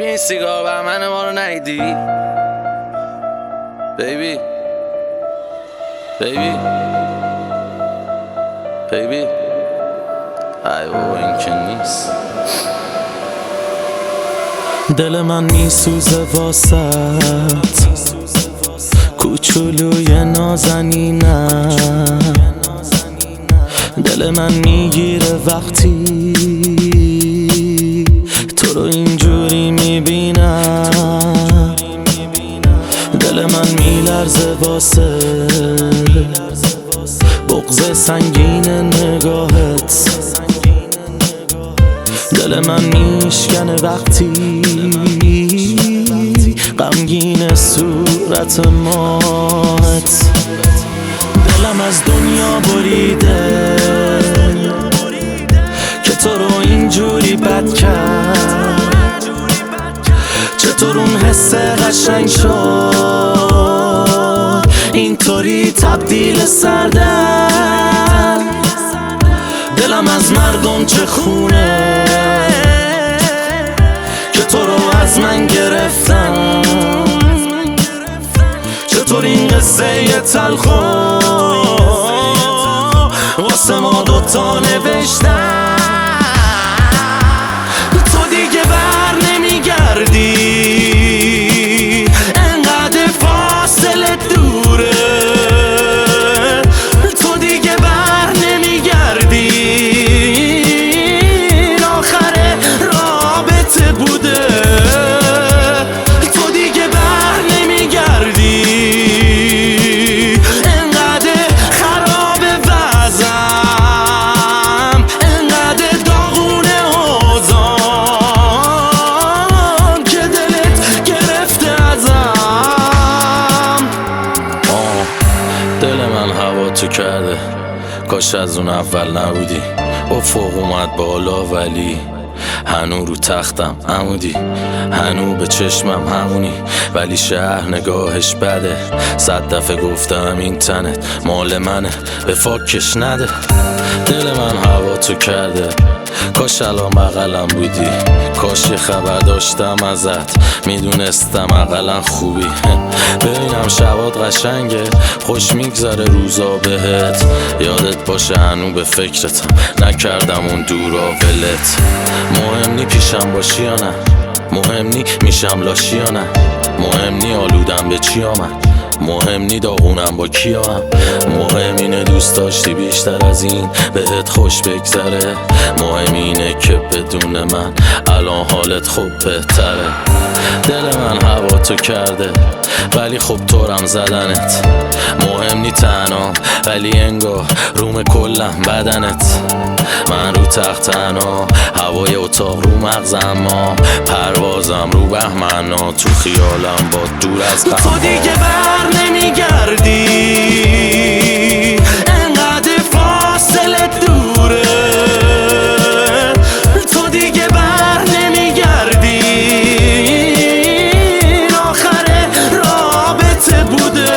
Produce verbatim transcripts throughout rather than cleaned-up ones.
بیبی این سیگار بهمن ما رو نیدی؟ بیبی بیبی بیبی ای بابا این که نیست. دل من میسوزه واسط کوچولوی نازنینم، دل من میگیره وقتی تو رو اینجوری میبینم، دل من میلرزه واسه بغض سنگین نگاهت، دل من میشکنه وقتی غمگین صورت مات، دلم از دنیا بریده که تو رو اینجوری بد کرد، چطور اون حس قشنگ شد اینطوری تبدیل سردن، دلم از مردم چه خونه که تو رو از من گرفتم، چطور این قصه تلخو واسه ما دوتا نوشتم، تو دیگه بر نمیگردی انقدر فاصله دوره، تو دیگه بر نمیگردی این آخر رابطه بوده، تو دیگه بر نمیگردی انقدر خراب وضعم، انقدر داغونه اوضاعم که دلت گرفته ازم. آه دل من هوا تو کرده، کاش از اون اول نبودی، افق اومد بالا ولی هنو رو تختم عمودی، هنو به چشمم همونی ولی شهر نگاهش بده، صد دفعه گفتم این تنت مال منه به فاکش نده، دل من هوا تو کرده، کاش الان بغلم بودی، کاش یه خبر داشتم ازت میدونستم اقلا خوبی، ببینم شبات قشنگه خوش میگذره روزا بهت، یادت باشه هنو به فکرتم نکردم اون دورا ولت، مهم نی پیشم باشی یا نه، مهم نی میشم لاشی یا نه، مهم نی آلودم به چی آمد، مهم نی داغونم با کیا هم، مهم اینه دوست داشتی بیشتر از این بهت خوش بگذره، مهم اینه که بدون من الان حالت خوب بهتره، دل من هوا تو کرده ولی خب تورم زدنت، مهم نی تنها ولی انگار روم کلم بدنت، من رو تخت تنها هوای اتاق رو مغزم، ما پروازم رو بهمنا تو خیالم با دور از غم، تو دیگه بر نمیگردی انقدر فاصله دوره، تو دیگه بر نمیگردی این آخر رابطه بوده،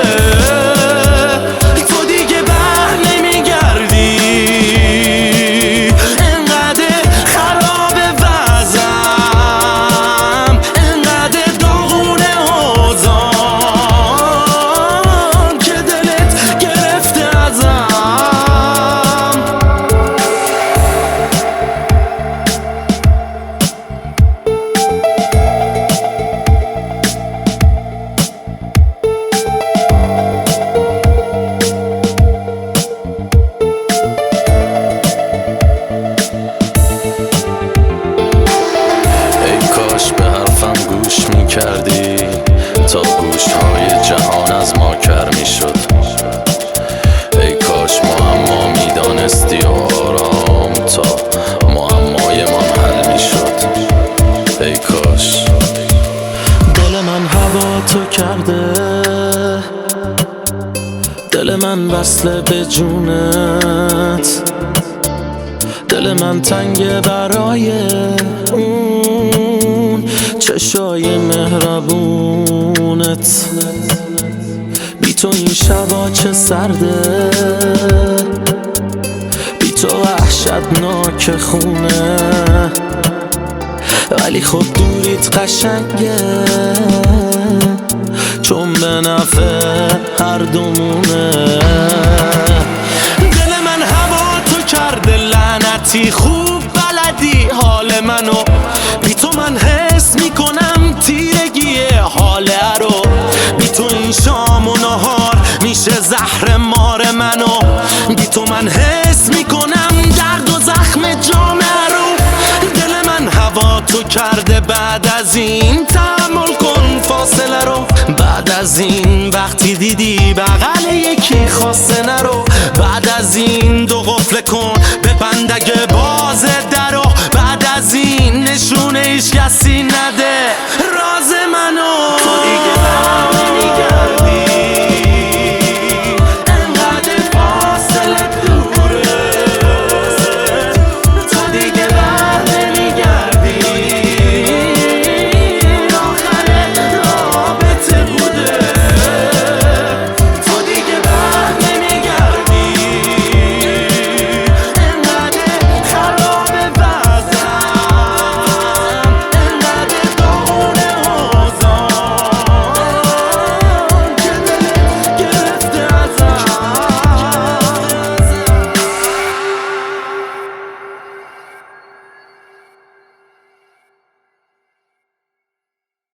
تو دیگه بر نمیگردی انقدر خراب وضعم، انقدر داغونه اوضاعم که دلت گرفته ازم. کاش به حرفم گوش میکردی تا گوشهای جهان از ما کر میشد، ای کاش معما میدانستی و آرام تا معمای ما حل میشد، ای کاش. دل من هوا تو کرده، دل من وصله به جونت، دل من تنگه برای اون چشای مهربونت، بی تو این شبا چه سرده، بی تو وحشتناک خونه، ولی خب دوریت قشنگه، چون به نفع هر دومونه. دل من هوا تو کرده لعنتی، خوب بلدی حال منو، بی تو من حس میکنم تیرگیه حاله رو. بی تو این شام و نهار میشه زهر مار منو، بی تو من حس میکنم درد و زخم جامعه رو. دل من هوا تو کرده، بعد از این تحمل کن فاصله رو. بعد از این وقتی دیدی بغل یکی خواسته نرو. بعد از این دو قفل کن به بندگه باز درو. بعد از این نشونه ایش کسی نداره.